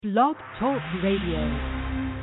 Blog Talk Radio.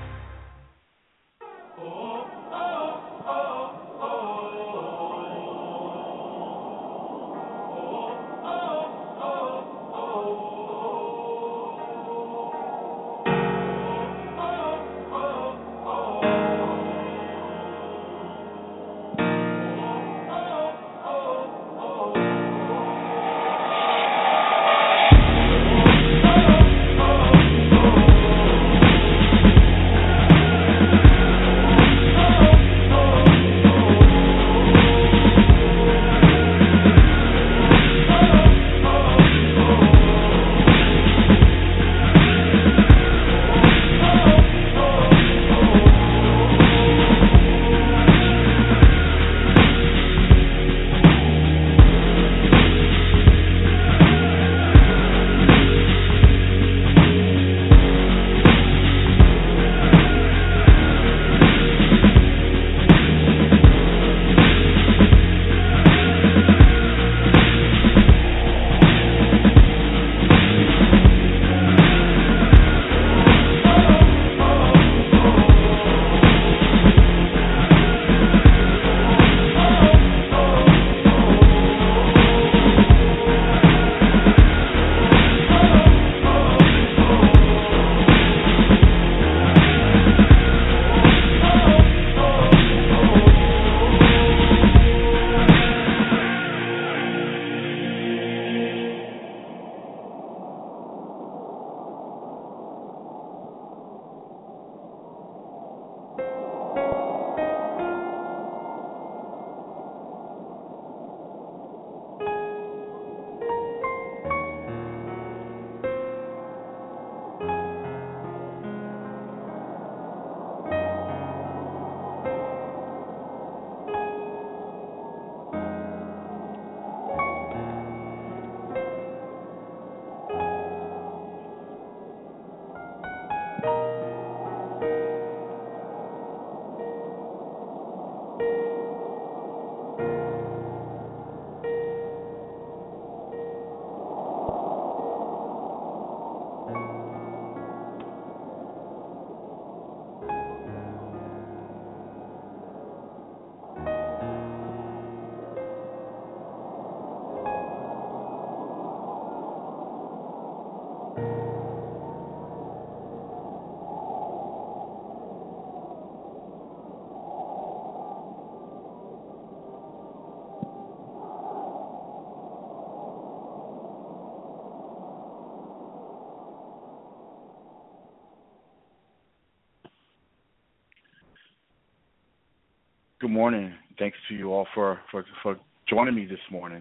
Good morning. Thanks to you all for joining me this morning.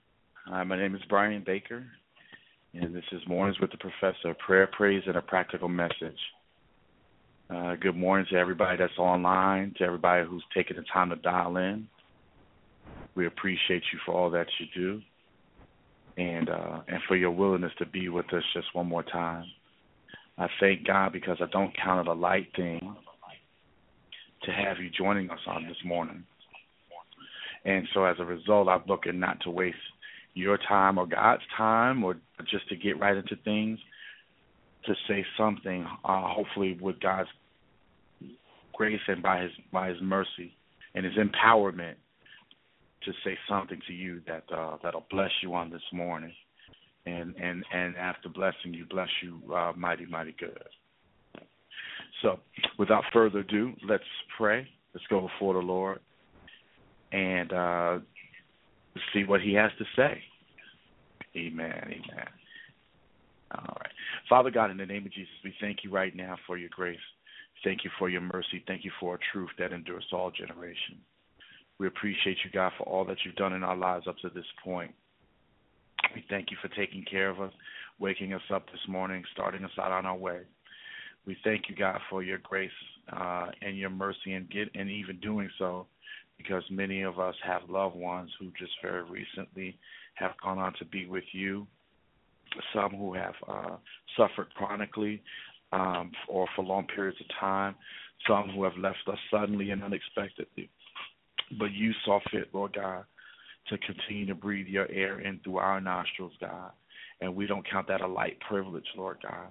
My name is Brian Baker, and this is Mornings with the Professor, prayer, praise, and a practical message. Good morning to everybody that's online, to everybody who's taking the time to dial in. We appreciate you for all that you do, and for your willingness to be with us just one more time. I thank God because I don't count it a light thing to have you joining us on this morning. And so as a result, I'm looking not to waste your time or God's time or just to get right into things, to say something, hopefully with God's grace and by his mercy and his empowerment, to say something to you that'll bless you on this morning. And after blessing you, bless you mighty, mighty good. So, without further ado, let's pray. Let's go before the Lord and see what he has to say. Amen, amen. All right. Father God, in the name of Jesus, we thank you right now for your grace. Thank you for your mercy. Thank you for a truth that endures all generations. We appreciate you, God, for all that you've done in our lives up to this point. We thank you for taking care of us, waking us up this morning, starting us out on our way. We thank you, God, for your grace and your mercy and even doing so, because many of us have loved ones who just very recently have gone on to be with you, some who have suffered chronically or for long periods of time, some who have left us suddenly and unexpectedly. But you saw fit, Lord God, to continue to breathe your air in through our nostrils, God. And we don't count that a light privilege, Lord God,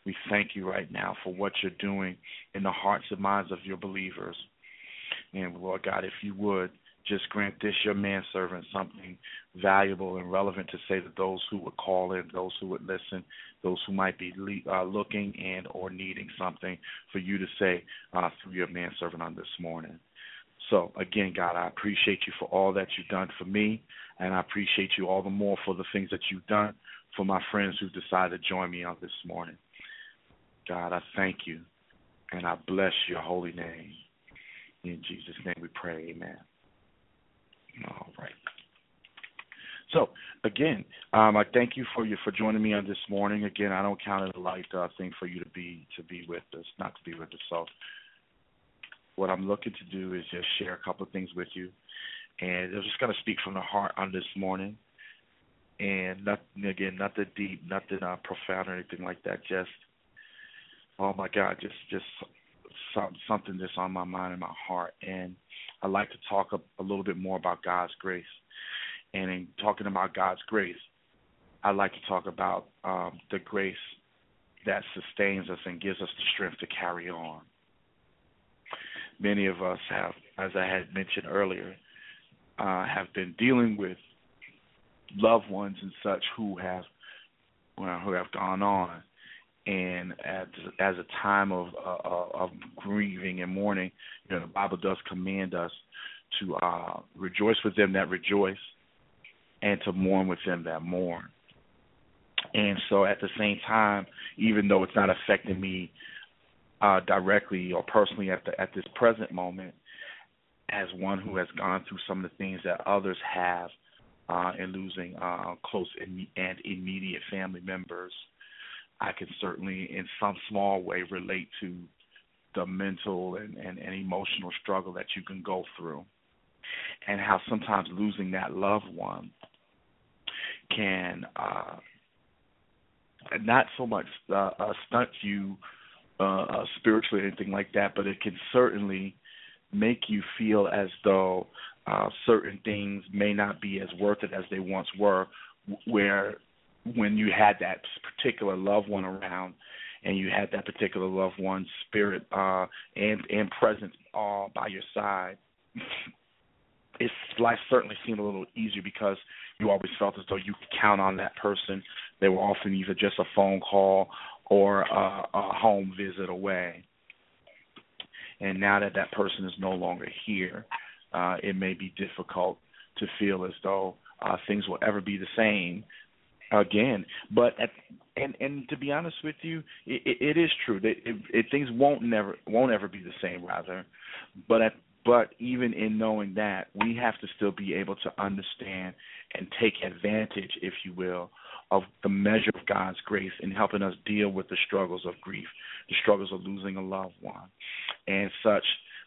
We thank you right now for what you're doing in the hearts and minds of your believers. And Lord God, if you would, just grant this, your manservant, something valuable and relevant to say to those who would call in, those who would listen, those who might be looking and or needing something for you to say through your manservant on this morning. So, again, God, I appreciate you for all that you've done for me, and I appreciate you all the more for the things that you've done for my friends who decided to join me on this morning. God, I thank you, and I bless your holy name. In Jesus' name we pray, amen. All right. So, again, I thank you for joining me on this morning. Again, I don't count it a light thing for you to be with us, not to be with us. So, what I'm looking to do is just share a couple of things with you, and I'm just going to speak from the heart on this morning. And nothing deep, nothing profound or anything like that. Just, oh my God, just something that's on my mind and my heart. And I'd like to talk a little bit more about God's grace. And in talking about God's grace, I'd like to talk about the grace that sustains us and gives us the strength to carry on. Many of us have, as I had mentioned earlier, have been dealing with loved ones and such who have gone on. And as a time of grieving and mourning, the Bible does command us to rejoice with them that rejoice and to mourn with them that mourn. And so at the same time, even though it's not affecting me directly or personally at this present moment, as one who has gone through some of the things that others have in losing close and immediate family members, I can certainly in some small way relate to the mental and emotional struggle that you can go through, and how sometimes losing that loved one can not so much stunt you spiritually or anything like that, but it can certainly make you feel as though certain things may not be as worth it as they once were, where when you had that particular loved one around and you had that particular loved one's spirit and presence all by your side, life certainly seemed a little easier because you always felt as though you could count on that person. They were often either just a phone call or a home visit away. And now that that person is no longer here, it may be difficult to feel as though things will ever be the same again. But and to be honest with you, it is true that things won't ever be the same. Rather, but even in knowing that, we have to still be able to understand and take advantage, if you will, of the measure of God's grace in helping us deal with the struggles of grief, the struggles of losing a loved one, and such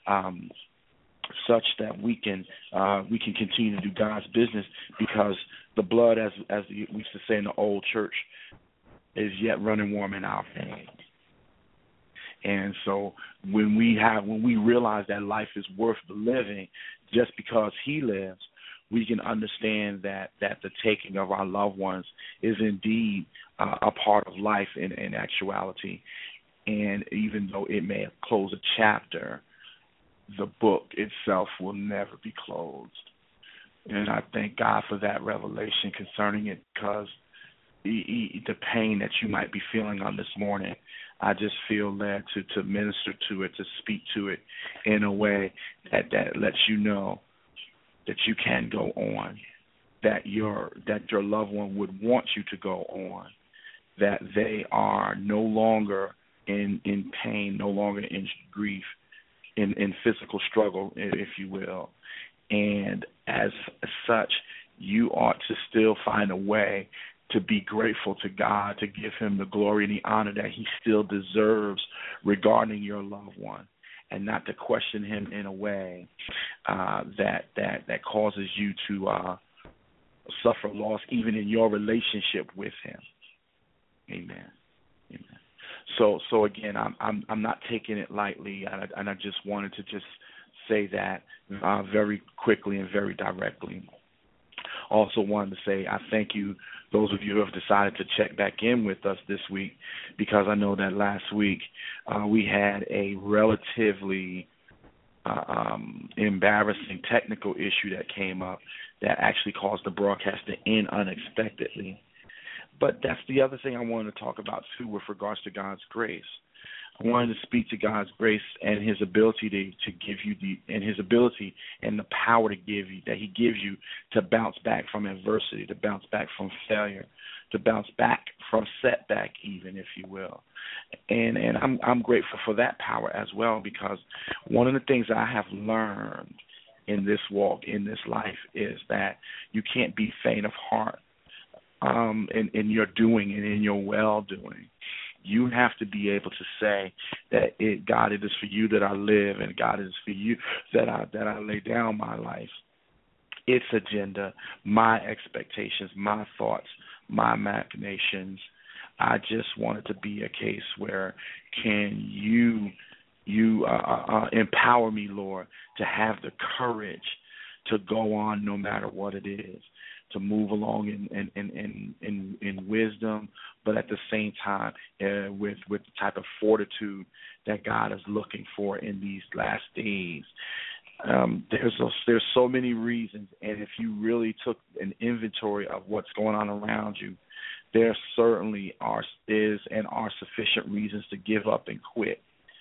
that we can continue to do God's business, because the blood, as we used to say in the old church, is yet running warm in our veins. And so when we realize that life is worth the living just because He lives, we can understand that the taking of our loved ones is indeed a part of life in actuality. And even though it may have closed a chapter, the book itself will never be closed. And I thank God for that revelation concerning it, because the pain that you might be feeling on this morning, I just feel led to minister to it, to speak to it in a way that lets you know that you can go on, that your loved one would want you to go on, that they are no longer in pain, no longer in grief, in physical struggle, if you will. And as such, you ought to still find a way to be grateful to God, to give Him the glory and the honor that He still deserves regarding your loved one, and not to question Him in a way that causes you to suffer loss even in your relationship with Him. Amen. Amen. So again, I'm not taking it lightly, and I just wanted to just say that very quickly and very directly. also wanted to say I thank you, those of you who have decided to check back in with us this week, because I know that last week we had a relatively embarrassing technical issue that came up that actually caused the broadcast to end unexpectedly. But that's the other thing I wanted to talk about, too, with regards to God's grace. I wanted to speak to God's grace and His ability to give you His ability and the power to give you, that He gives you to bounce back from adversity, to bounce back from failure, to bounce back from setback, even, if you will. And I'm grateful for that power as well, because one of the things I have learned in this walk, in this life, is that you can't be faint of heart in your doing and in your well-doing. You have to be able to say that God, it is for you that I live, and God, it is for you that I lay down my life, its agenda, my expectations, my thoughts, my machinations. I just want it to be a case where can you empower me, Lord, to have the courage to go on no matter what it is, to move along in wisdom, but at the same time with the type of fortitude that God is looking for in these last days. There's so many reasons, and if you really took an inventory of what's going on around you, there certainly are sufficient reasons to give up and quit.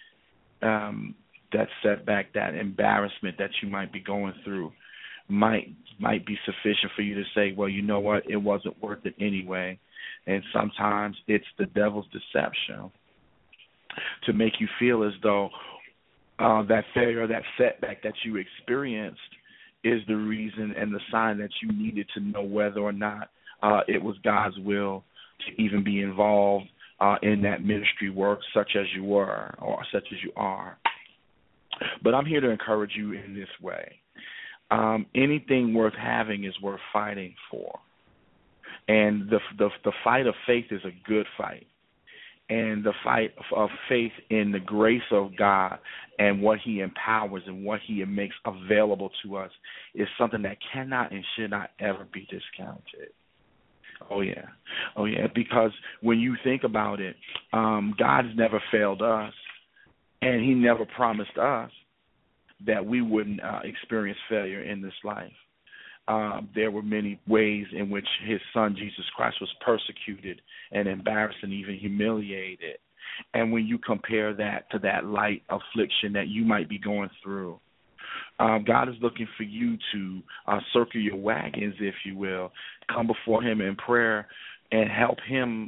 That setback, that embarrassment that you might be going through might be sufficient for you to say, well, you know what, it wasn't worth it anyway. And sometimes it's the devil's deception to make you feel as though that failure, that setback that you experienced is the reason and the sign that you needed to know whether or not it was God's will to even be involved in that ministry work, such as you were or such as you are. But I'm here to encourage you in this way. Anything worth having is worth fighting for. And the fight of faith is a good fight. And the fight of faith in the grace of God and what He empowers and what He makes available to us is something that cannot and should not ever be discounted. Oh, yeah, because when you think about it, God has never failed us, and He never promised us that we wouldn't experience failure in this life. There were many ways in which His Son, Jesus Christ, was persecuted and embarrassed and even humiliated. And when you compare that to that light affliction that you might be going through, God is looking for you to circle your wagons, if you will, come before Him in prayer and help Him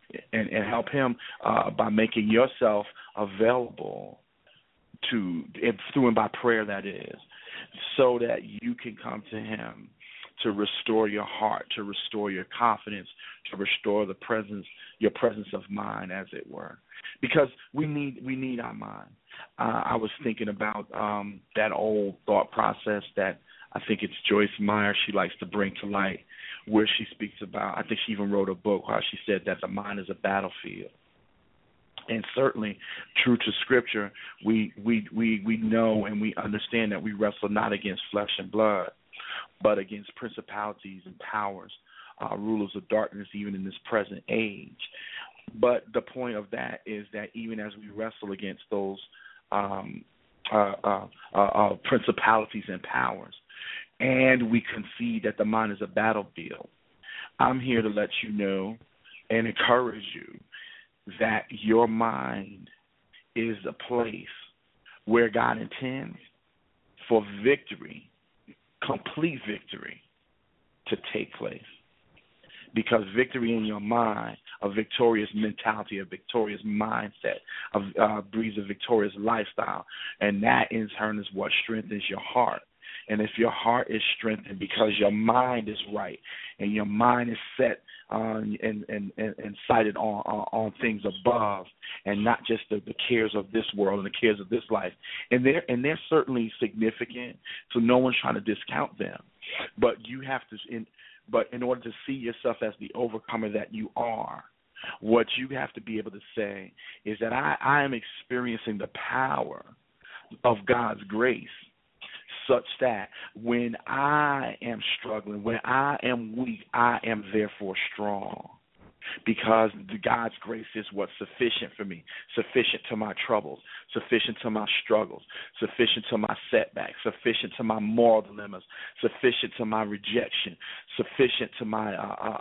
by making yourself available through and by prayer, that is, so that you can come to Him to restore your heart, to restore your confidence, to restore your presence of mind, as it were, because we need our mind. I was thinking about that old thought process that I think it's Joyce Meyer she likes to bring to light, where she speaks about, I think she even wrote a book how she said that the mind is a battlefield. And certainly, true to Scripture, we know and we understand that we wrestle not against flesh and blood, but against principalities and powers, rulers of darkness, even in this present age. But the point of that is that even as we wrestle against those principalities and powers, and we concede that the mind is a battlefield, I'm here to let you know and encourage you that your mind is a place where God intends for victory, complete victory, to take place. Because victory in your mind, a victorious mentality, a victorious mindset, breeds a victorious lifestyle, and that in turn is what strengthens your heart. And if your heart is strengthened because your mind is right and your mind is set and sighted on things above and not just the cares of this world and the cares of this life, and they're certainly significant, so no one's trying to discount them, but you have to. But in order to see yourself as the overcomer that you are, what you have to be able to say is that I am experiencing the power of God's grace such that when I am struggling, when I am weak, I am therefore strong. Because God's grace is what's sufficient for me, sufficient to my troubles, sufficient to my struggles, sufficient to my setbacks, sufficient to my moral dilemmas, sufficient to my rejection, sufficient to my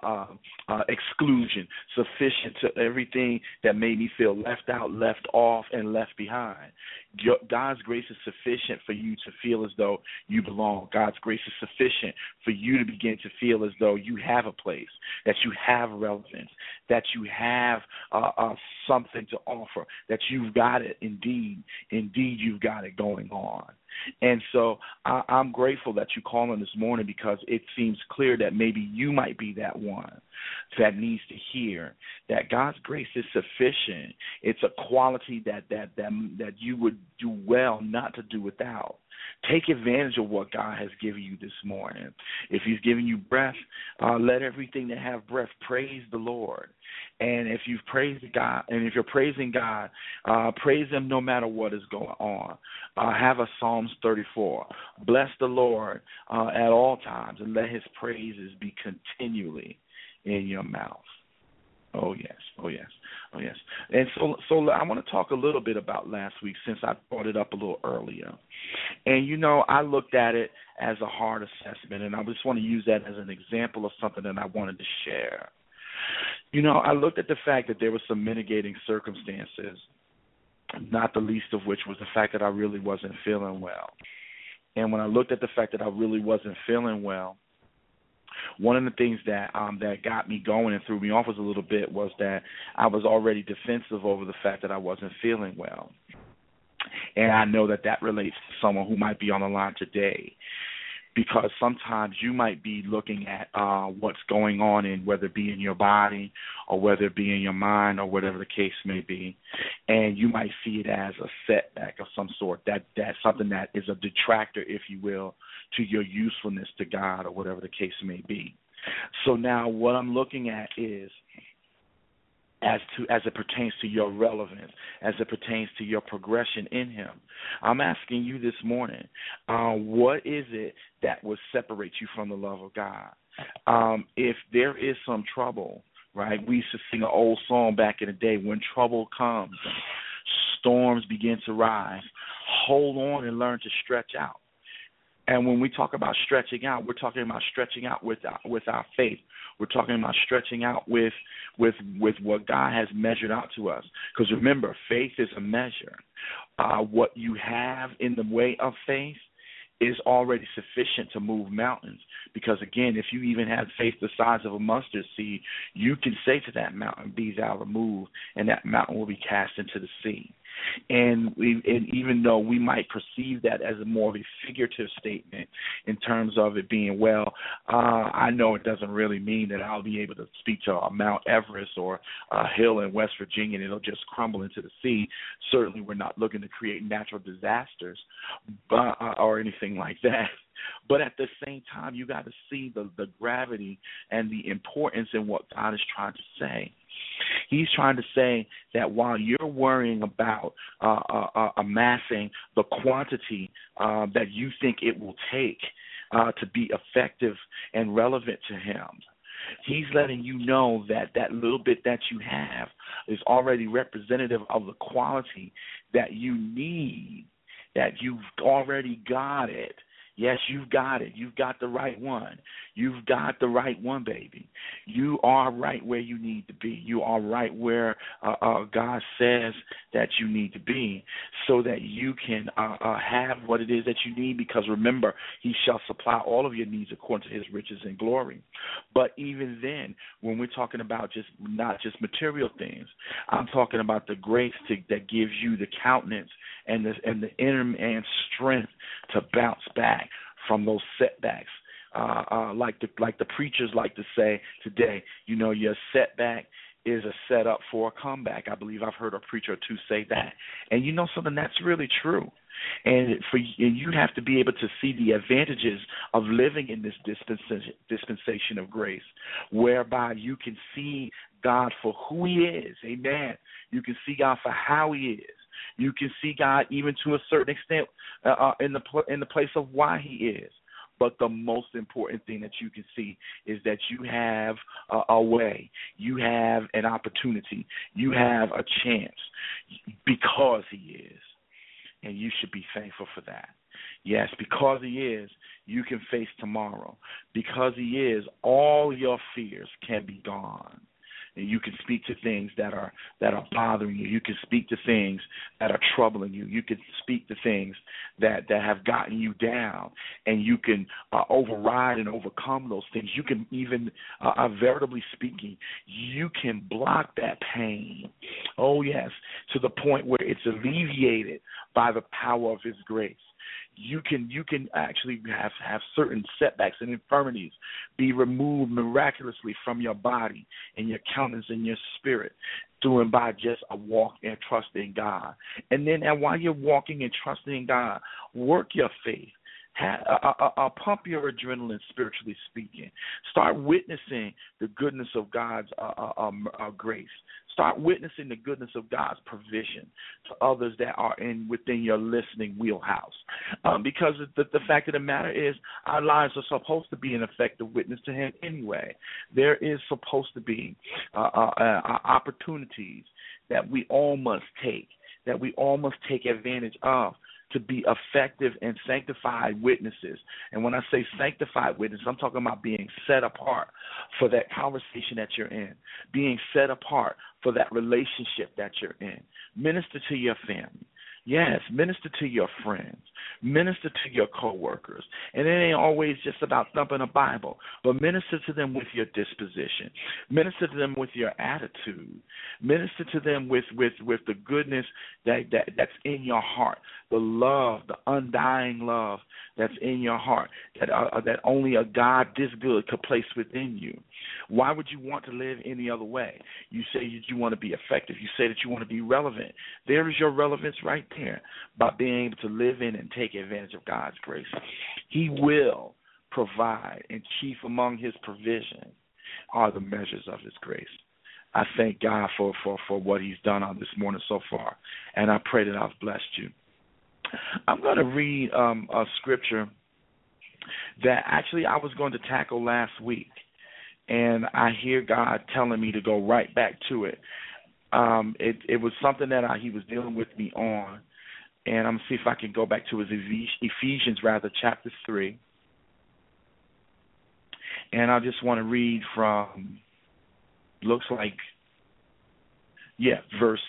exclusion, sufficient to everything that made me feel left out, left off, and left behind. God's grace is sufficient for you to feel as though you belong. God's grace is sufficient for you to begin to feel as though you have a place, that you have relevance, that you have something to offer, that you've got it indeed. Indeed, you've got it going on. And so I'm grateful that you called on this morning, because it seems clear that maybe you might be that one that needs to hear that God's grace is sufficient. It's a quality that you would do well not to do without. Take advantage of what God has given you this morning. If He's given you breath, let everything that have breath praise the Lord. And if you've praised God, and if you're praising God, praise Him no matter what is going on. Have a Psalms 34. Bless the Lord at all times, and let His praises be continually in your mouth. Oh, yes. Oh, yes. Oh, yes. And so I want to talk a little bit about last week, since I brought it up a little earlier. And, I looked at it as a hard assessment, and I just want to use that as an example of something that I wanted to share. I looked at the fact that there were some mitigating circumstances, not the least of which was the fact that I really wasn't feeling well. And when I looked at the fact that I really wasn't feeling well, one of the things that got me going and threw me off was a little bit was that I was already defensive over the fact that I wasn't feeling well. And I know that relates to someone who might be on the line today, because sometimes you might be looking at what's going on, in whether it be in your body or whether it be in your mind or whatever the case may be, and you might see it as a setback of some sort, that's something that is a detractor, if you will, to your usefulness to God or whatever the case may be. So now what I'm looking at is, as it pertains to your relevance, as it pertains to your progression in Him, I'm asking you this morning, what is it that will separate you from the love of God? If there is some trouble, right? We used to sing an old song back in the day, when trouble comes, storms begin to rise, hold on and learn to stretch out. And when we talk about stretching out, we're talking about stretching out with our faith. We're talking about stretching out with what God has measured out to us. Because remember, faith is a measure. What you have in the way of faith is already sufficient to move mountains. Because, again, if you even have faith the size of a mustard seed, you can say to that mountain, be thou removed, and that mountain will be cast into the sea. And even though we might perceive that as a more of a figurative statement in terms of it being, I know it doesn't really mean that I'll be able to speak to Mount Everest or a hill in West Virginia and it'll just crumble into the sea. Certainly we're not looking to create natural disasters or anything like that. But at the same time, you got to see the gravity and the importance in what God is trying to say. He's trying to say that while you're worrying about amassing the quantity that you think it will take to be effective and relevant to Him, He's letting you know that little bit that you have is already representative of the quality that you need, that you've already got it. Yes, you've got it. You've got the right one. You've got the right one, baby. You are right where you need to be. You are right where God says that you need to be, so that you can have what it is that you need, because remember, He shall supply all of your needs according to His riches and glory. But even then, when we're talking about not just material things, I'm talking about the grace that gives you the countenance and the inner man strength to bounce back from those setbacks. Like the preachers like to say today, your setback is a setup for a comeback. I believe I've heard a preacher or two say that. And something that's really true. And you have to be able to see the advantages of living in this dispensation of grace, whereby you can see God for who He is. Amen. You can see God for how He is. You can see God even to a certain extent in the place of why he is. But the most important thing that you can see is that you have a way. You have an opportunity. You have a chance because he is. And you should be thankful for that. Yes, because he is, you can face tomorrow. Because he is, all your fears can be gone. And you can speak to things that are bothering you. You can speak to things that are troubling you. You can speak to things that have gotten you down, and you can override and overcome those things. You can even, veritably speaking, you can block that pain. Oh, yes, to the point where it's alleviated by the power of his grace. You can actually have certain setbacks and infirmities be removed miraculously from your body and your countenance and your spirit through and by just a walk and trust in God. And then while you're walking and trusting in God, work your faith. Pump your adrenaline, spiritually speaking. Start witnessing the goodness of God's grace. Start witnessing the goodness of God's provision to others that are within your listening wheelhouse. Because the fact of the matter is, our lives are supposed to be an effective witness to him anyway. There is supposed to be opportunities that we all must take, advantage of, to be effective and sanctified witnesses. And when I say sanctified witness, I'm talking about being set apart for that conversation that you're in, being set apart for that relationship that you're in. Minister to your family. Yes, minister to your friends. Minister to your coworkers. And it ain't always just about thumping a Bible, but minister to them with your disposition. Minister to them with your attitude. Minister to them with the goodness that's in your heart, the love, the undying love that's in your heart, that only a God this good could place within you. Why would you want to live any other way? You say you want to be effective. You say that you want to be relevant. There is your relevance right there by being able to live in and take advantage of God's grace. He will provide, and chief among his provisions are the measures of his grace. I thank God for what he's done on this morning so far, and I pray that I've blessed you. I'm going to read a scripture that actually I was going to tackle last week, and I hear God telling me to go right back to it. It was something that he was dealing with me on, and I'm going to see if I can go back to his Ephesians, chapter 3. And I just want to read from, verse,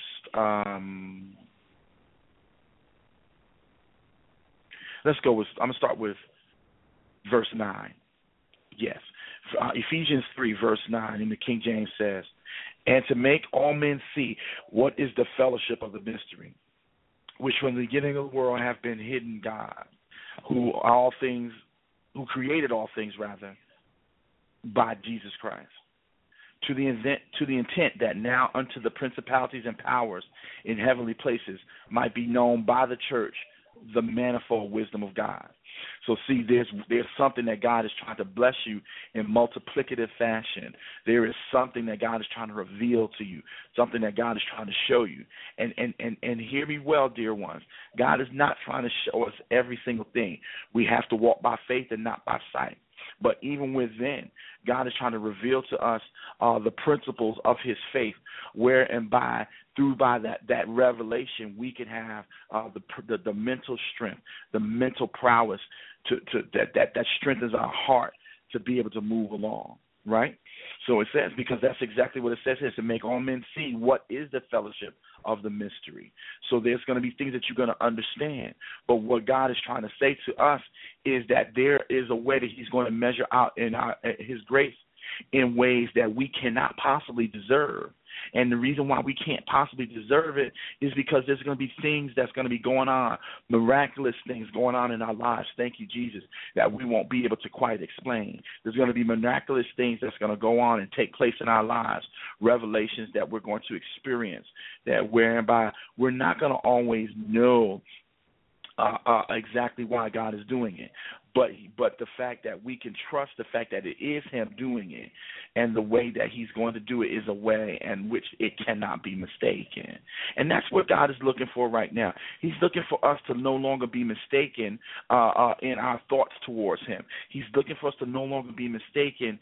let's go with, I'm going to start with verse 9. Yes. Ephesians 3, verse 9 in the King James says, and to make all men see what is the fellowship of the mystery, which from the beginning of the world have been hidden God, who created all things, by Jesus Christ, to the intent that now unto the principalities and powers in heavenly places might be known by the church the manifold wisdom of God. So see, there's something that God is trying to bless you in multiplicative fashion. There is something that God is trying to reveal to you, something that God is trying to show you. And hear me well, dear ones. God is not trying to show us every single thing. We have to walk by faith and not by sight. But even within, God is trying to reveal to us the principles of his faith, where and by that revelation we can have the mental strength, the mental prowess that strengthens our heart to be able to move along, right? So it says, because that's exactly what it says, is to make all men see what is the fellowship of the mystery. So there's going to be things that you're going to understand. But what God is trying to say to us is that there is a way that he's going to measure out in his grace in ways that we cannot possibly deserve. And the reason why we can't possibly deserve it is because there's going to be things that's going to be going on, miraculous things going on in our lives, thank you, Jesus, that we won't be able to quite explain. There's going to be miraculous things that's going to go on and take place in our lives, revelations that we're going to experience, that whereby we're not going to always know exactly why God is doing it. but the fact that we can trust the fact that it is him doing it, and the way that he's going to do it is a way in which it cannot be mistaken. And that's what God is looking for right now. He's looking for us to no longer be mistaken in our thoughts towards him. He's looking for us to no longer be mistaken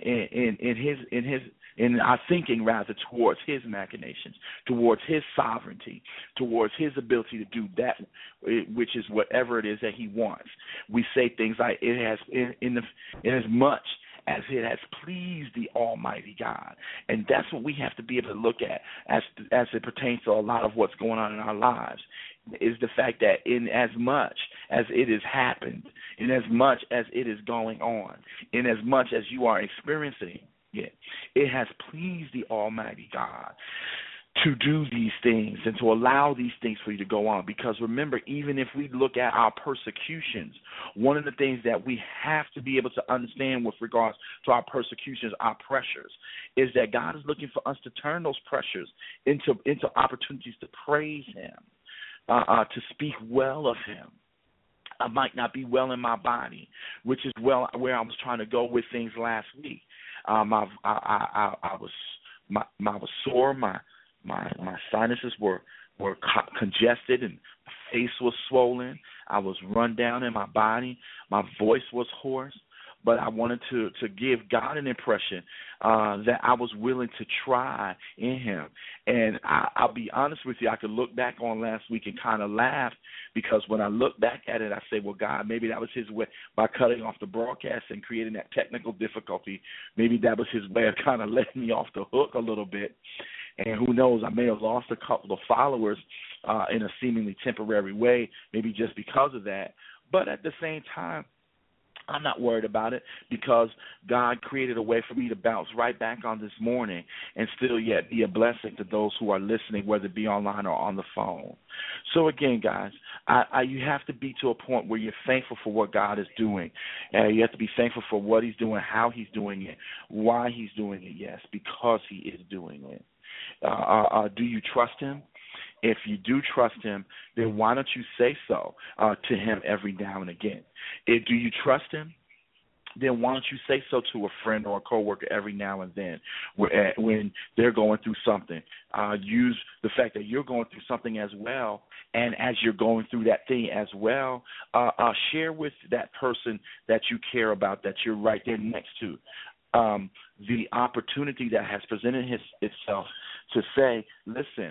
in our thinking, rather, towards his machinations, towards his sovereignty, towards his ability to do that, which is whatever it is that he wants. We say things like, it has, in as much as it has pleased the Almighty God. And that's what we have to be able to look at as it pertains to a lot of what's going on in our lives, is the fact that in as much as it has happened, in as much as it is going on, in as much as you are experiencing it, it has pleased the Almighty God to do these things and to allow these things for you to go on. Because remember, even if we look at our persecutions, one of the things that we have to be able to understand with regards to our persecutions, our pressures, is that God is looking for us to turn those pressures into opportunities to praise him, to speak well of him. I might not be well in my body, which is where I was trying to go with things last week. I was sore. My sinuses were congested, and my face was swollen. I was run down in my body. My voice was hoarse. But I wanted to give God an impression that I was willing to try in him. And I'll be honest with you, I could look back on last week and kind of laugh, because when I look back at it, I say, well, God, maybe that was his way by cutting off the broadcast and creating that technical difficulty. Maybe that was his way of kind of letting me off the hook a little bit. And who knows, I may have lost a couple of followers in a seemingly temporary way, maybe just because of that. But at the same time, I'm not worried about it, because God created a way for me to bounce right back on this morning and still yet be a blessing to those who are listening, whether it be online or on the phone. So again, guys, you have to be to a point where you're thankful for what God is doing. You have to be thankful for what he's doing, how he's doing it, why he's doing it, yes, because he is doing it. Do you trust him? If you do trust him, then why don't you say so to him every now and again? Do you trust him? Then why don't you say so to a friend or a coworker every now and then when they're going through something? Use the fact that you're going through something as well, and as you're going through that thing as well, share with that person that you care about, that you're right there next to, the opportunity that has presented itself to say, listen,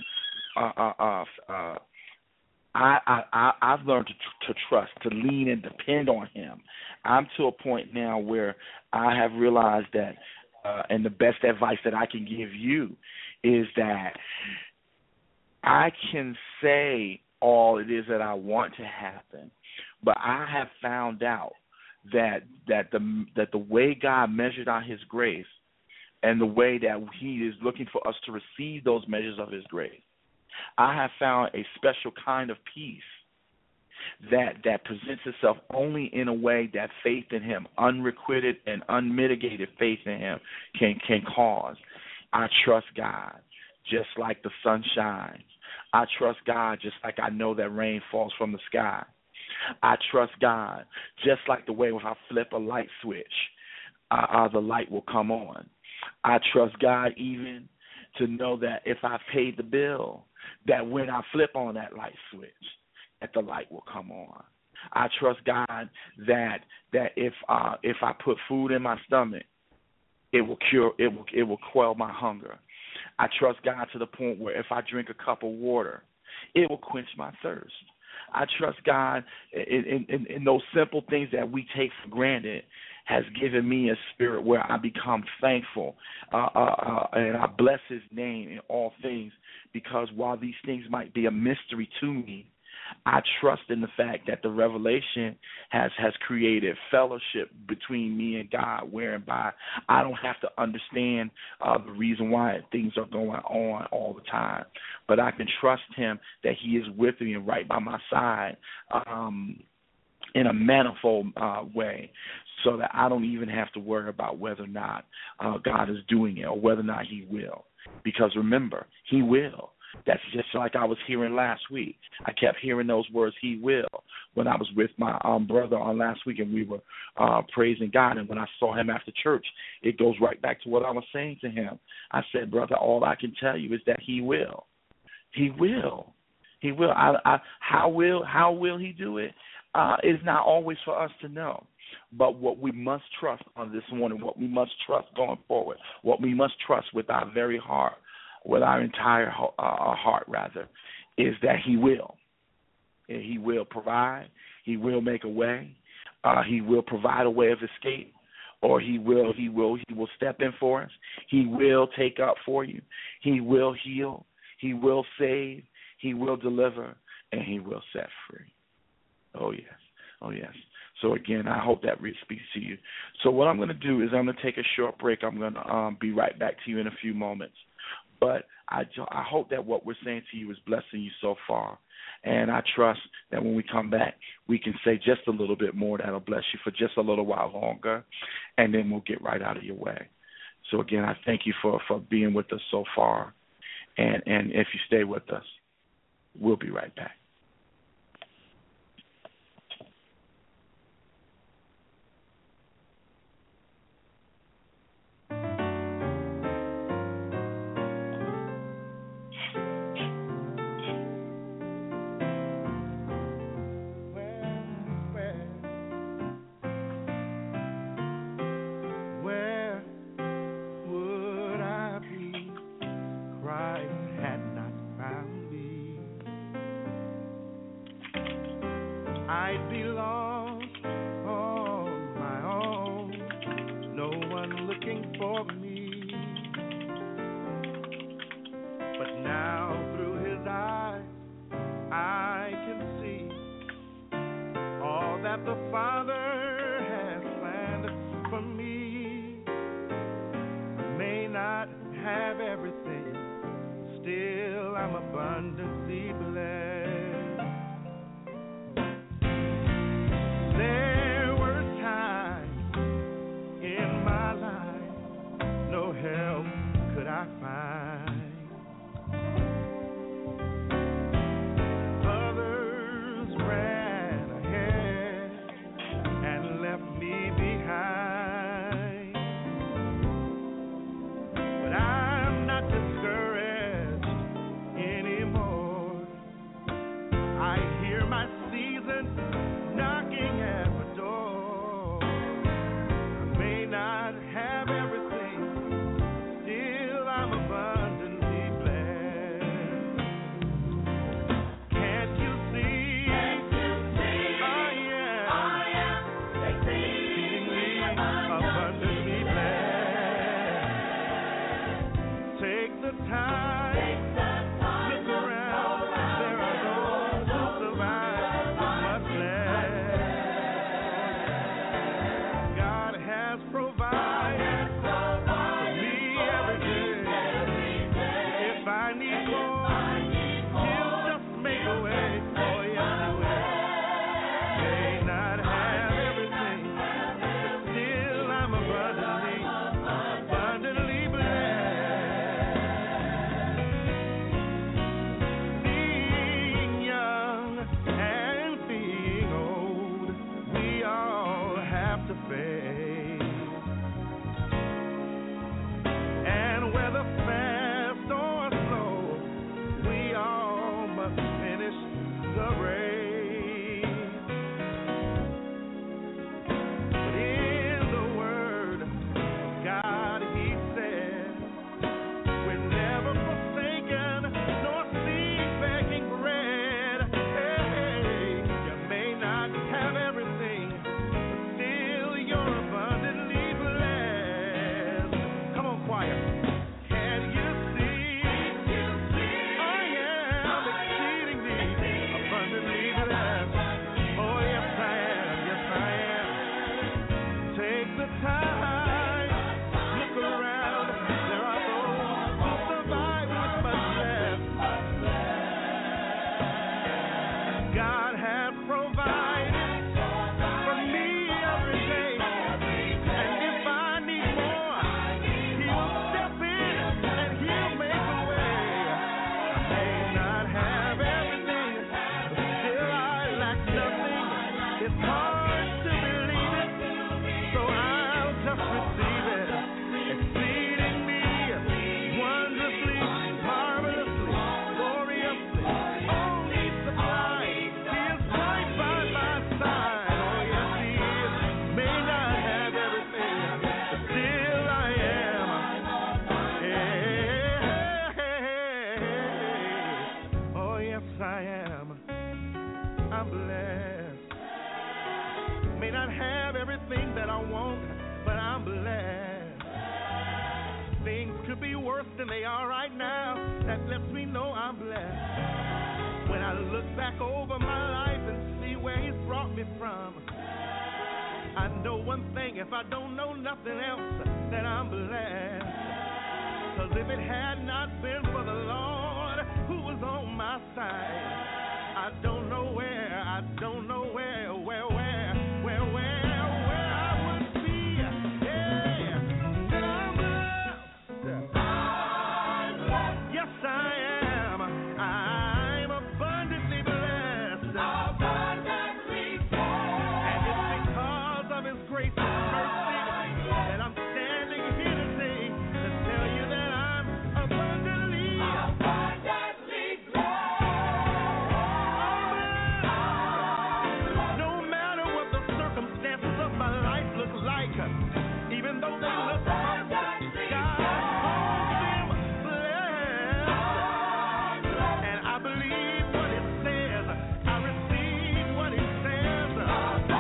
I've learned to trust, to lean and depend on him. I'm to a point now where I have realized that, and the best advice that I can give you is that I can say all it is that I want to happen, but I have found out that the way God measured out his grace, and the way that he is looking for us to receive those measures of his grace, I have found a special kind of peace that presents itself only in a way that faith in him, unrequited and unmitigated faith in him, can cause. I trust God just like the sun shines. I trust God just like I know that rain falls from the sky. I trust God just like the way when I flip a light switch, the light will come on. I trust God even to know that if I paid the bill, that when I flip on that light switch, that the light will come on. I trust God that if I put food in my stomach, it will quell my hunger. I trust God to the point where if I drink a cup of water, it will quench my thirst. I trust God in those simple things that we take for granted has given me a spirit where I become thankful and I bless his name in all things, because while these things might be a mystery to me, I trust in the fact that the revelation has created fellowship between me and God, whereby I don't have to understand the reason why things are going on all the time, but I can trust him that he is with me and right by my side in a manifold way, so that I don't even have to worry about whether or not God is doing it or whether or not he will. Because remember, he will. That's just like I was hearing last week. I kept hearing those words, he will, when I was with my brother on last week and we were praising God. And when I saw him after church, it goes right back to what I was saying to him. I said, brother, all I can tell you is that he will. He will. He will. How will he do it? It's not always for us to know. But what we must trust on this morning, what we must trust going forward, what we must trust with our very heart, with our entire heart, rather, is that he will. And he will provide. He will make a way. He will provide a way of escape, or he will step in for us. He will take up for you. He will heal. He will save. He will deliver, and he will set free. Oh, yes. Oh, yes. So, again, I hope that speaks to you. So what I'm going to do is I'm going to take a short break. I'm going to be right back to you in a few moments. But I hope that what we're saying to you is blessing you so far. And I trust that when we come back, we can say just a little bit more that'll bless you for just a little while longer, and then we'll get right out of your way. So, again, I thank you for being with us so far. And if you stay with us, we'll be right back. I'd be lost on my own, no one looking for me. But now through his eyes, I can see all that the Father has planned for me. I may not have everything, still I'm abundantly blessed. There were times in my life, no help could I find. Others ran ahead and left me behind. But I'm not discouraged anymore. I hear my season knocking at my door. I may not have everything, still I'm abundantly blessed. Can't you see? I am exceedingly abundantly blessed. Take the time. Look around. There are those who survive with much less. God has provided for me every day. If I need more, He'll just make a way. Oh, yes, He will. May not have everything, but still I'm abundantly blessed. Being young and being old, we all have to face. And whether fast or slow, we all must finish the race. But in the Word of God, He said, we're never forsaken, nor seed begging bread. Hey, you may not have everything, but still you're abundantly blessed. Come on, choir. Can you see? I am exceedingly abundantly blessed. Oh, yes, I am. Yes, I am. Take the time. Look around. There are those who survive with much less. God has provided for me every day. And if I need more, He will step in and He'll make a way. I may I'm blessed. May not have everything that I want, but I'm blessed. Things could be worse than they are right now. That lets me know I'm blessed. When I look back over my life and see where He's brought me from, I know one thing, if I don't know nothing else, that I'm blessed. 'Cause if it had not been for the Lord who was on my side, I don't know where I would be. Yeah, that I'm blessed. Yes, I am. I'm abundantly blessed. And it's because of His grace and mercy that I'm standing here today to tell you that I'm abundantly blessed. No matter what the circumstances of my life look like, even though they look hard, God calls them blessed. And I believe what it says. I receive what it says. Yeah.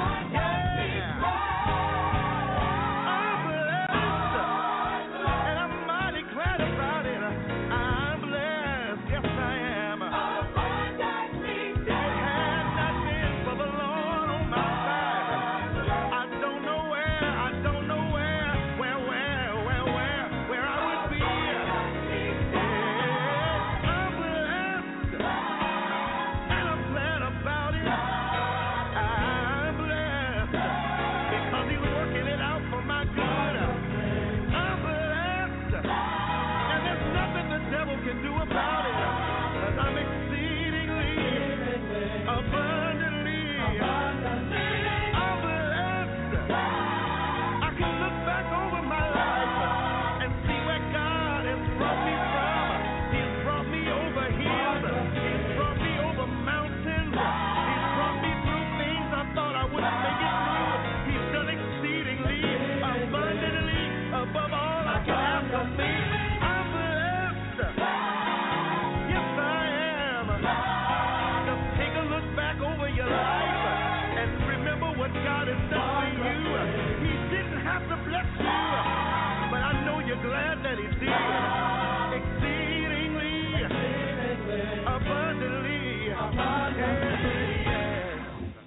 I'm blessed. And I'm mighty glad about it. I'm blessed. Yes, I am. If it had not been for the Lord on my side, I don't know where I would be. Yeah, I'm blessed. And I'm glad about it. I'm blessed because He's working it out for my good. I'm blessed. And there's nothing the devil can do about it. 'Cause I'm exceedingly abundantly. I'm blessed. I can look back over my life and see where God has brought me from. He's brought me over hills. He's brought me over mountains. He's brought me through things I thought I wouldn't make it through. He's done exceedingly abundantly above all I can ask of me. I'm blessed. Yes, I am. Just take a look back over your life and remember what God has done for you. He didn't have to bless you, but I know you're glad that He did. Exceedingly abundantly. Yes.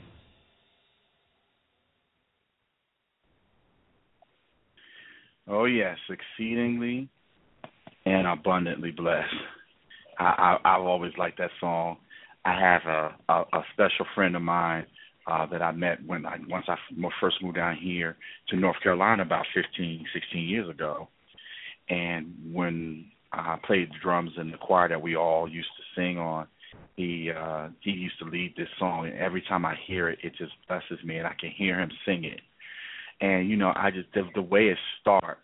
Oh yes, exceedingly and abundantly blessed. I've always liked that song. I have a special friend of mine that I met once I first moved down here to North Carolina about 15, 16 years ago. And when I played the drums in the choir that we all used to sing on, he used to lead this song, and every time I hear it, it just blesses me, and I can hear him sing it. And I just the way it starts,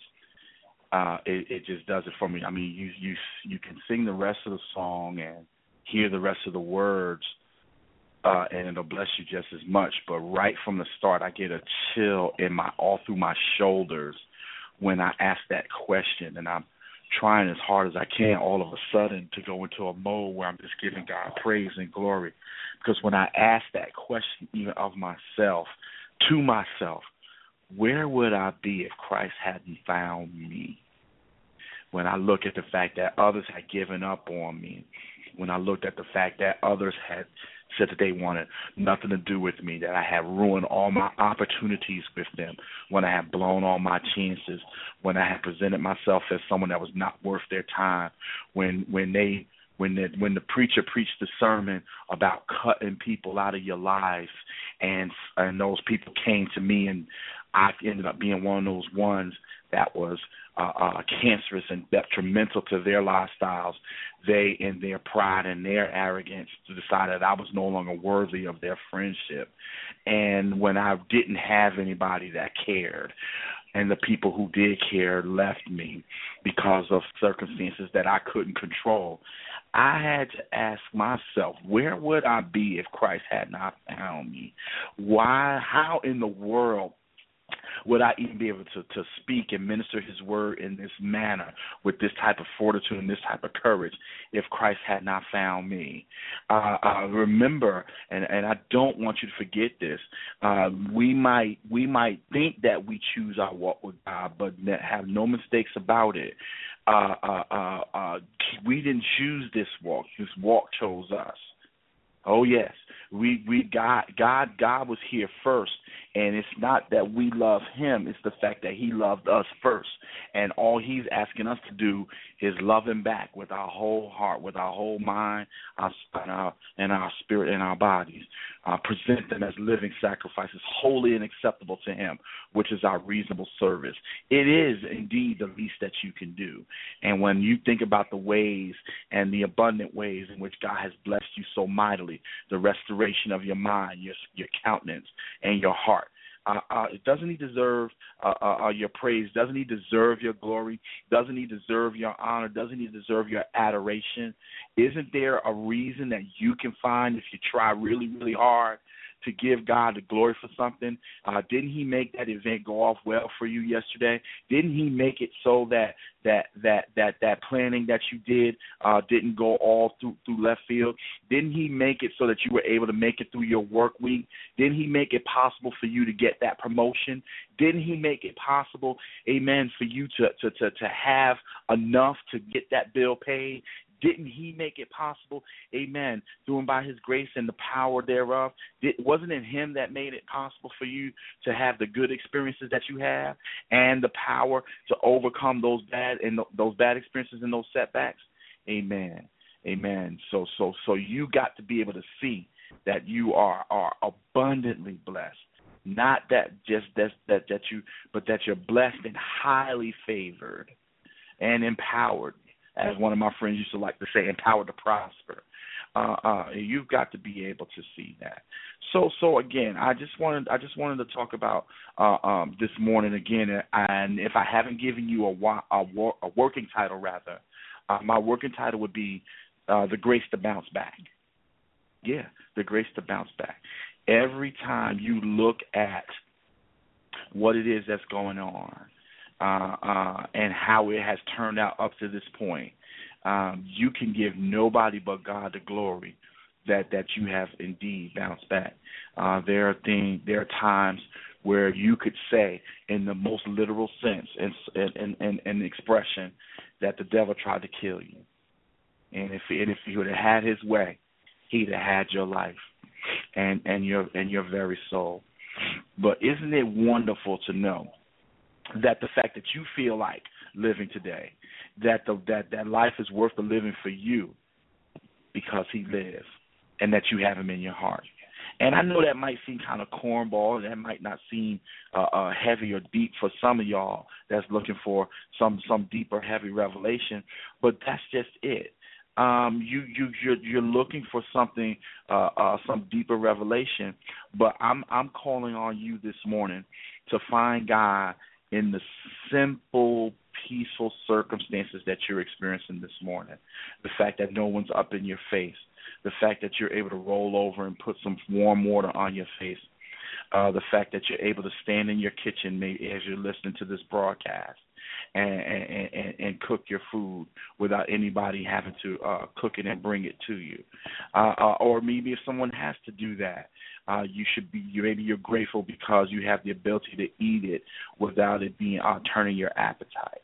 it just does it for me. I mean, you can sing the rest of the song and hear the rest of the words, and it'll bless you just as much. But right from the start, I get a chill all through my shoulders when I ask that question, and I'm trying as hard as I can all of a sudden to go into a mode where I'm just giving God praise and glory. Because when I ask that question, even of myself, to myself, where would I be if Christ hadn't found me? When I look at the fact that others had given up on me, when I looked at the fact that others had said that they wanted nothing to do with me, that I had ruined all my opportunities with them, when I had blown all my chances, when I had presented myself as someone that was not worth their time, when the preacher preached the sermon about cutting people out of your life, and those people came to me, and I ended up being one of those ones that was cancerous and detrimental to their lifestyles. They, in their pride and their arrogance, decided I was no longer worthy of their friendship. And when I didn't have anybody that cared, and the people who did care left me because of circumstances that I couldn't control, I had to ask myself, where would I be if Christ had not found me? Why? How in the world Would I even be able to speak and minister his word in this manner with this type of fortitude and this type of courage if Christ had not found me? Remember, and I don't want you to forget this, we might think that we choose our walk with God, but have no mistakes about it. We didn't choose this walk. This walk chose us. Oh yes, God was here first, and it's not that we love him, it's the fact that he loved us first, and all he's asking us to do is love him back with our whole heart, with our whole mind, and our spirit and our bodies. Present them as living sacrifices, holy and acceptable to him, which is our reasonable service. It is indeed the least that you can do. And when you think about the ways and the abundant ways in which God has blessed you so mightily, the restoration of your mind, your countenance, and your heart, doesn't he deserve your praise? Doesn't he deserve your glory? Doesn't he deserve your honor? Doesn't he deserve your adoration? Isn't there a reason that you can find if you try really, really hard to give God the glory for something? Didn't he make that event go off well for you yesterday? Didn't he make it so that planning that you did didn't go all through left field? Didn't he make it so that you were able to make it through your work week? Didn't he make it possible for you to get that promotion? Didn't he make it possible, amen, for you to have enough to get that bill paid? Didn't he make it possible, amen, through and by his grace and the power thereof? Wasn't it him that made it possible for you to have the good experiences that you have and the power to overcome those bad experiences and those setbacks? Amen. Amen. So you got to be able to see that you are abundantly blessed. Not that you're blessed and highly favored and empowered, as one of my friends used to like to say, empowered to prosper. You've got to be able to see that. So again, I just wanted to talk about this morning again, and if I haven't given you a working title, rather, my working title would be The Grace to Bounce Back. Yeah, the grace to bounce back. Every time you look at what it is that's going on, and how it has turned out up to this point, you can give nobody but God the glory that you have indeed bounced back. There are times where you could say, in the most literal sense and expression, that the devil tried to kill you, and if he would have had his way, he'd have had your life and your very soul. But isn't it wonderful to know that the fact that you feel like living today, that life is worth the living for you because he lives, and that you have him in your heart? And I know that might seem kind of cornball, that might not seem heavy or deep for some of y'all that's looking for some deeper, heavy revelation, but that's just it. You're looking for something, some deeper revelation, but I'm calling on you this morning to find God in the simple, peaceful circumstances that you're experiencing this morning. The fact that no one's up in your face, the fact that you're able to roll over and put some warm water on your face, the fact that you're able to stand in your kitchen maybe as you're listening to this broadcast and cook your food without anybody having to cook it and bring it to you. Or maybe if someone has to do that, maybe you're grateful because you have the ability to eat it without it being turning your appetite.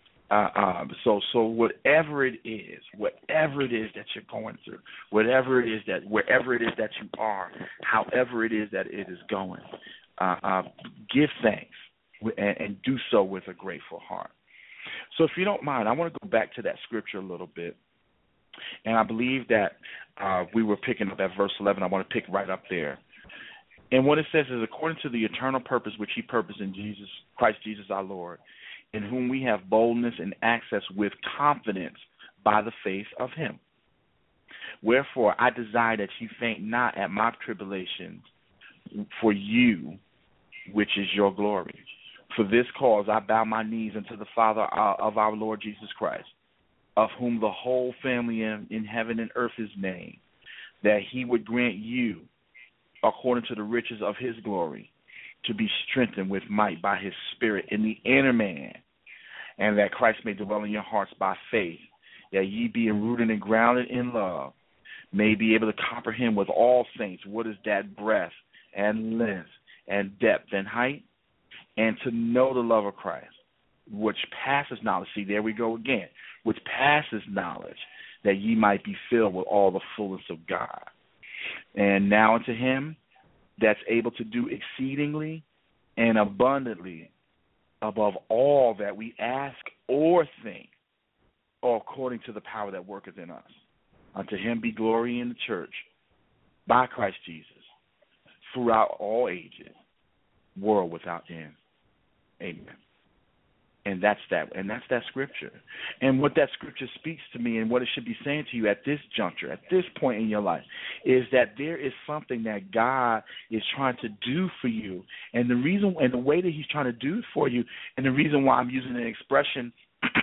So whatever it is that you're going through, wherever it is that you are, however it is that it is going, give thanks and do so with a grateful heart. So if you don't mind, I want to go back to that scripture a little bit, and I believe that we were picking up at verse 11. I want to pick right up there. And what it says is, according to the eternal purpose which he purposed in Christ Jesus our Lord, in whom we have boldness and access with confidence by the faith of him. Wherefore I desire that you faint not at my tribulations for you, which is your glory. For this cause I bow my knees unto the Father of our Lord Jesus Christ, of whom the whole family in heaven and earth is named, that he would grant you, according to the riches of his glory, to be strengthened with might by his Spirit in the inner man, and that Christ may dwell in your hearts by faith, that ye being rooted and grounded in love, may be able to comprehend with all saints what is that breadth and length and depth and height, and to know the love of Christ, which passes knowledge. See, there we go again. Which passes knowledge, that ye might be filled with all the fullness of God. And now unto him that's able to do exceedingly and abundantly above all that we ask or think, or according to the power that worketh in us. Unto him be glory in the church by Christ Jesus throughout all ages, world without end. Amen. And that's that scripture. And what that scripture speaks to me, and what it should be saying to you at this juncture, at this point in your life, is that there is something that God is trying to do for you. And the reason, and the way that he's trying to do it for you, and the reason why I'm using an expression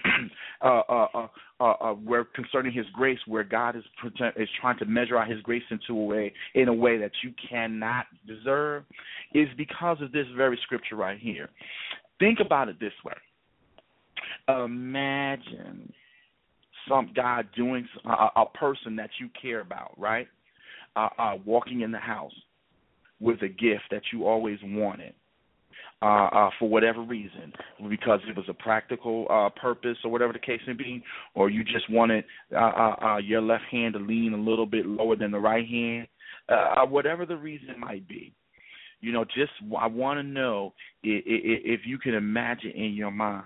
where concerning his grace, where God is trying to measure out his grace in a way that you cannot deserve, is because of this very scripture right here. Think about it this way. Imagine God doing a person that you care about, right? Walking in the house with a gift that you always wanted. For whatever reason, because it was a practical purpose or whatever the case may be, or you just wanted your left hand to lean a little bit lower than the right hand, whatever the reason might be. You know, I want to know if you can imagine in your mind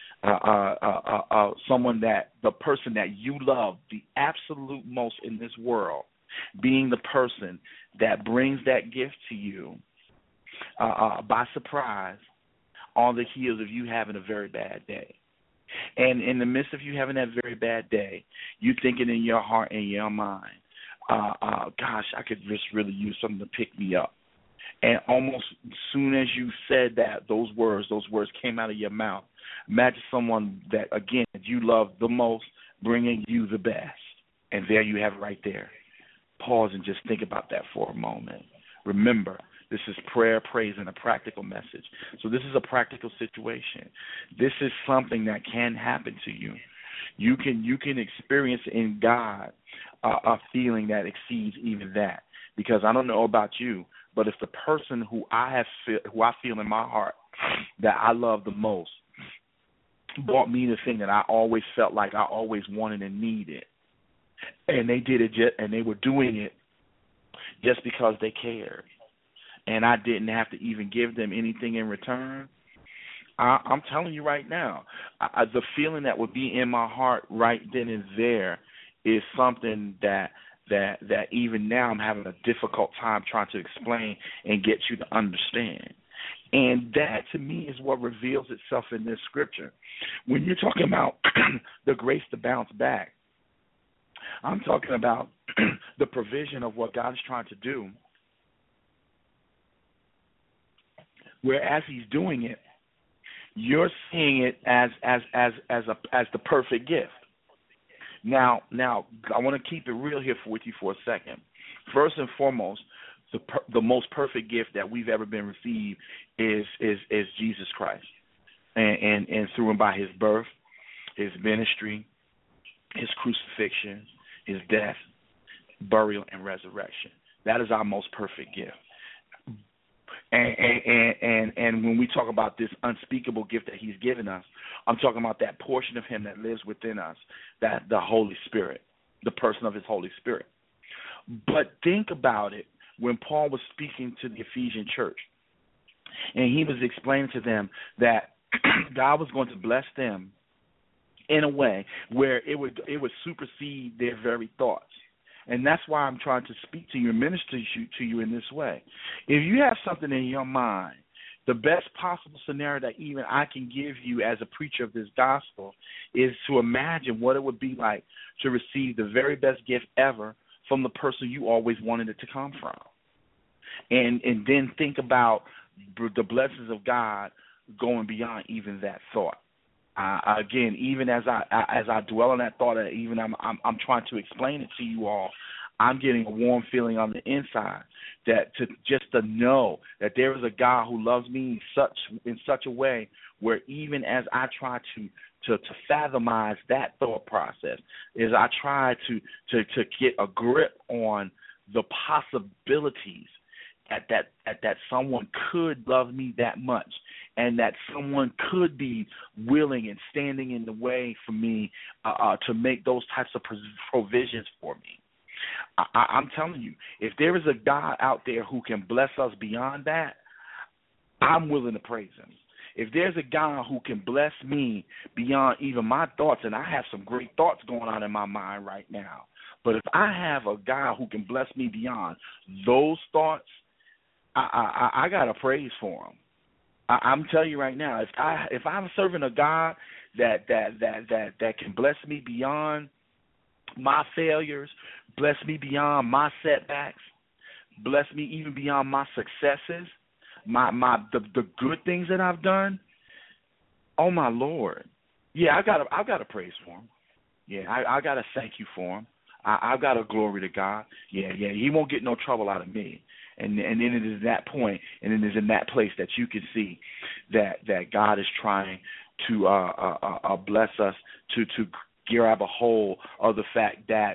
the person that you love the absolute most in this world, being the person that brings that gift to you by surprise on the heels of you having a very bad day. And in the midst of you having that very bad day, you thinking in your heart and your mind, gosh, I could just really use something to pick me up. And almost as soon as you said that, those words came out of your mouth. Imagine someone that, again, you love the most, bringing you the best. And there you have it right there. Pause and just think about that for a moment. Remember, this is prayer, praise, and a practical message. So this is a practical situation. This is something that can happen to you. You can experience in God a feeling that exceeds even that. Because I don't know about you, but if the person who I feel in my heart that I love the most brought me the thing that I always felt like I always wanted and needed, and they did it and they were doing it just because they cared, and I didn't have to even give them anything in return, I'm telling you right now, the feeling that would be in my heart right then and there is something that even now I'm having a difficult time trying to explain and get you to understand. And that, to me, is what reveals itself in this scripture. When you're talking about the grace to bounce back, I'm talking about the provision of what God is trying to do. Whereas he's doing it, you're seeing it as the perfect gift. Now, I want to keep it real here with you for a second. First and foremost, the most perfect gift that we've ever been received is Jesus Christ, and through and by his birth, his ministry, his crucifixion, his death, burial, and resurrection. That is our most perfect gift. And when we talk about this unspeakable gift that he's given us, I'm talking about that portion of him that lives within us, that the Holy Spirit, the person of his Holy Spirit. But think about it when Paul was speaking to the Ephesian church, and he was explaining to them that God was going to bless them in a way where it would supersede their very thoughts. And that's why I'm trying to speak to you and minister to you in this way. If you have something in your mind, the best possible scenario that even I can give you as a preacher of this gospel is to imagine what it would be like to receive the very best gift ever from the person you always wanted it to come from. And then think about the blessings of God going beyond even that thought. Again, even as I dwell on that thought, even I'm trying to explain it to you all. I'm getting a warm feeling on the inside that to know that there is a God who loves me in such a way where even as I try to fathomize that thought process, as I try to get a grip on the possibilities that someone could love me that much, and that someone could be willing and standing in the way for me to make those types of provisions for me. I'm telling you, if there is a God out there who can bless us beyond that, I'm willing to praise him. If there's a God who can bless me beyond even my thoughts, and I have some great thoughts going on in my mind right now, but if I have a God who can bless me beyond those thoughts, I got to praise for him. I'm telling you right now, if I'm serving a God that can bless me beyond my failures, bless me beyond my setbacks, bless me even beyond my successes, the good things that I've done. Oh my Lord, yeah, I got to praise for him. Yeah, I got to thank you for him. I've got to glory to God. Yeah, he won't get no trouble out of me. And then it is that point, and it is in that place that you can see that God is trying to bless us, to grab a hold of the fact that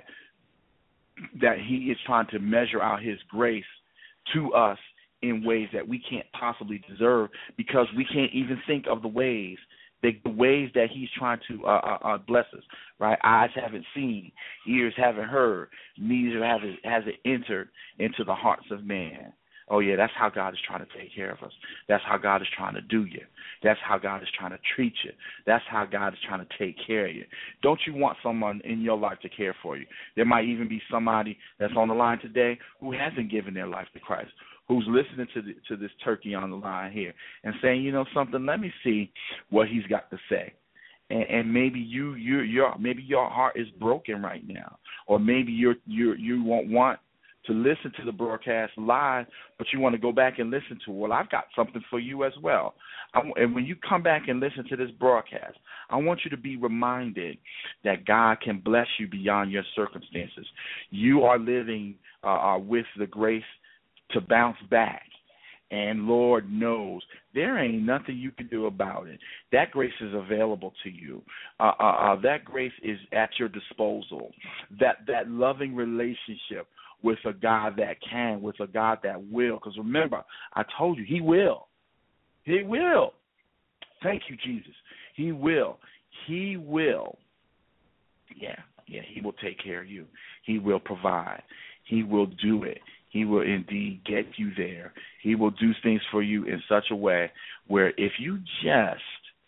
he is trying to measure out his grace to us in ways that we can't possibly deserve, because we can't even think of the ways that he's trying to bless us, right? Eyes haven't seen, ears haven't heard, neither has it entered into the hearts of man. Oh, yeah, that's how God is trying to take care of us. That's how God is trying to do you. That's how God is trying to treat you. That's how God is trying to take care of you. Don't you want someone in your life to care for you? There might even be somebody that's on the line today who hasn't given their life to Christ, who's listening to this turkey on the line here and saying, you know something, let me see what he's got to say. And maybe maybe your heart is broken right now, or maybe you won't want to listen to the broadcast live, but you want to go back and listen to it. Well, I've got something for you as well. And when you come back and listen to this broadcast, I want you to be reminded that God can bless you beyond your circumstances. You are living with the grace to bounce back. And Lord knows there ain't nothing you can do about it. That grace is available to you. That grace is at your disposal. That loving relationship with a God that can, with a God that will. Because remember, I told you, he will. He will. Thank you, Jesus. He will. He will. Yeah, he will take care of you. He will provide. He will do it. He will indeed get you there. He will do things for you in such a way where if you just,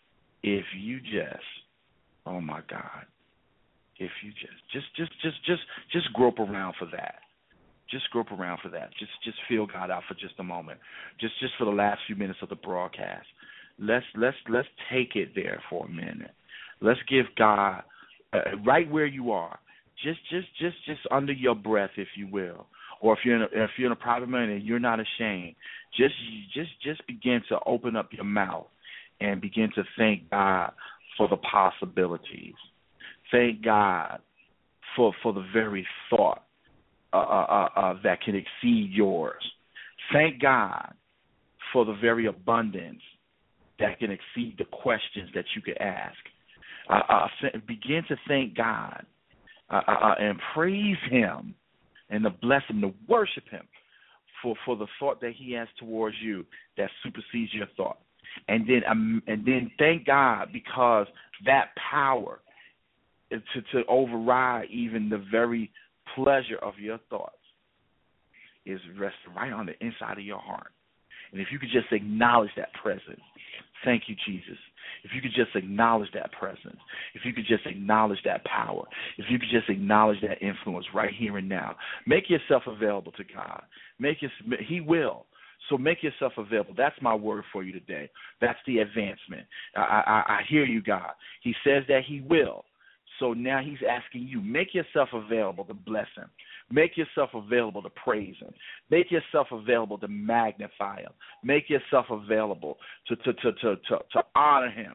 oh my God, if you just grope around for that. Just grope around for that. Just feel God out for just a moment. Just for the last few minutes of the broadcast. Let's take it there for a minute. Let's give God right where you are. Just under your breath, if you will. Or if you're in a private moment and you're not ashamed, just begin to open up your mouth and begin to thank God for the possibilities. Thank God for the very thought that can exceed yours. Thank God for the very abundance that can exceed the questions that you could ask. Begin to thank God and praise him and to bless him, to worship him for the thought that he has towards you that supersedes your thought. And then thank God because that power to override even the very pleasure of your thoughts is resting right on the inside of your heart. And if you could just acknowledge that presence, thank you, Jesus. If you could just acknowledge that presence, if you could just acknowledge that power, if you could just acknowledge that influence right here and now, make yourself available to God. He will. So make yourself available. That's my word for you today. That's the advancement. I hear you, God. He says that he will. So now he's asking you, make yourself available to bless him. Make yourself available to praise him. Make yourself available to magnify him. Make yourself available to honor him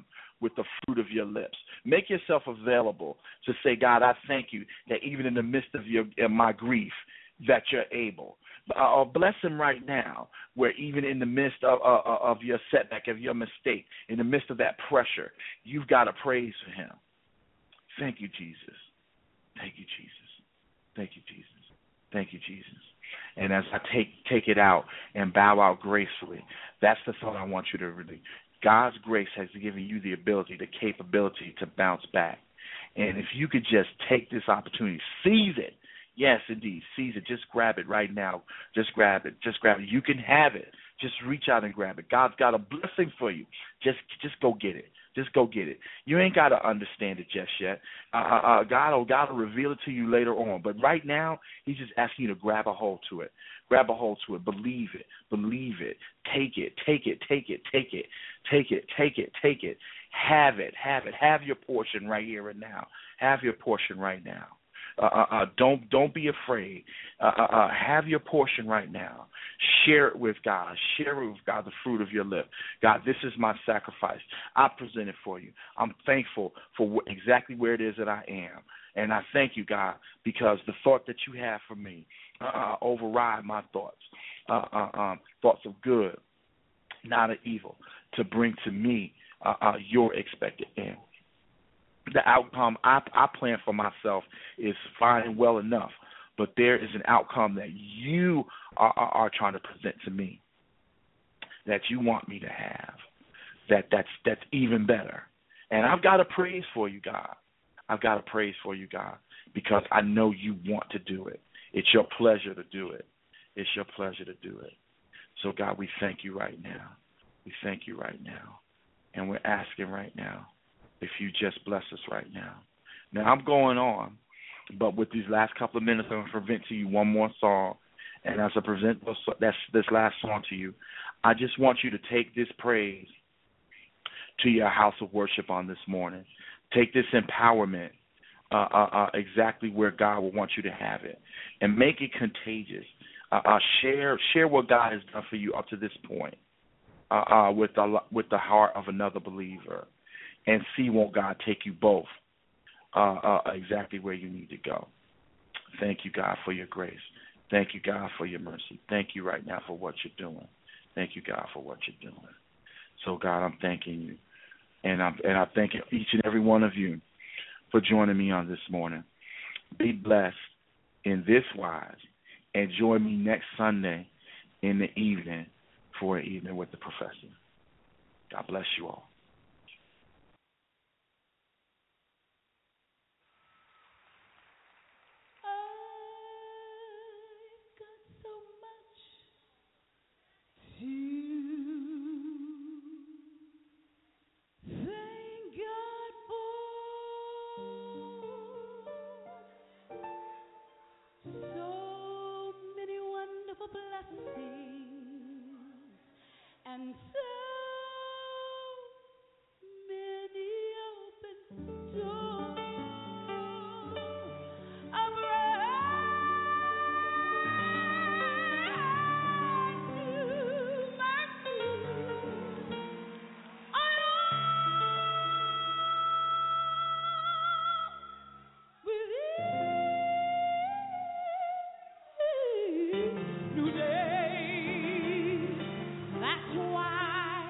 with the fruit of your lips. Make yourself available to say, God, I thank you that even in the midst of my grief, that you're able. Bless him right now, where even in the midst of your setback, of your mistake, in the midst of that pressure, you've got to praise for him. Thank you, Jesus. Thank you, Jesus. Thank you, Jesus. Thank you, Jesus. And as I take it out and bow out gracefully, that's the thought I want you to really. God's grace has given you the ability, the capability to bounce back. And if you could just take this opportunity, seize it. Yes, indeed, seize it. Just grab it right now. Just grab it. Just grab it. You can have it. Just reach out and grab it. God's got a blessing for you. Just go get it. Just go get it. You ain't got to understand it just yet. God will reveal it to you later on. But right now, he's just asking you to grab a hold to it. Grab a hold to it. Believe it. Believe it. Take it. Take it. Take it. Take it. Take it. Take it. Take it. Have it. Have it. Have your portion right here and now. Have your portion right now. Don't be afraid. Have your portion right now. Share it with God. Share it with God, the fruit of your lip. God, this is my sacrifice. I present it for you. I'm thankful for exactly where it is that I am. And I thank you, God, because the thought that you have for me override my thoughts. Thoughts of good, not of evil, to bring to me your expected end. The outcome I plan for myself is fine and well enough, but there is an outcome that you are trying to present to me, that you want me to have, that's even better. And I've got to praise for you, God. I've got to praise for you, God, because I know you want to do it. It's your pleasure to do it. It's your pleasure to do it. So, God, we thank you right now. We thank you right now. And we're asking right now if you just bless us right now. Now, I'm going on, but with these last couple of minutes, I'm going to present to you one more song. And as I present this last song to you, I just want you to take this praise to your house of worship on this morning. Take this empowerment exactly where God will want you to have it, and make it contagious. Share what God has done for you up to this point with the heart of another believer, and see won't God take you both exactly where you need to go. Thank you, God, for your grace. Thank you, God, for your mercy. Thank you right now for what you're doing. Thank you, God, for what you're doing. So, God, I'm thanking you. And I thank each and every one of you for joining me on this morning. Be blessed in this wise, and join me next Sunday in the evening for an evening with the professor. God bless you all. And so many open doors. A brand new mercy. New day. That's why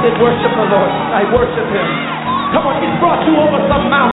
worship the Lord tonight. Worship Him. Come on, He's brought you over some mountains.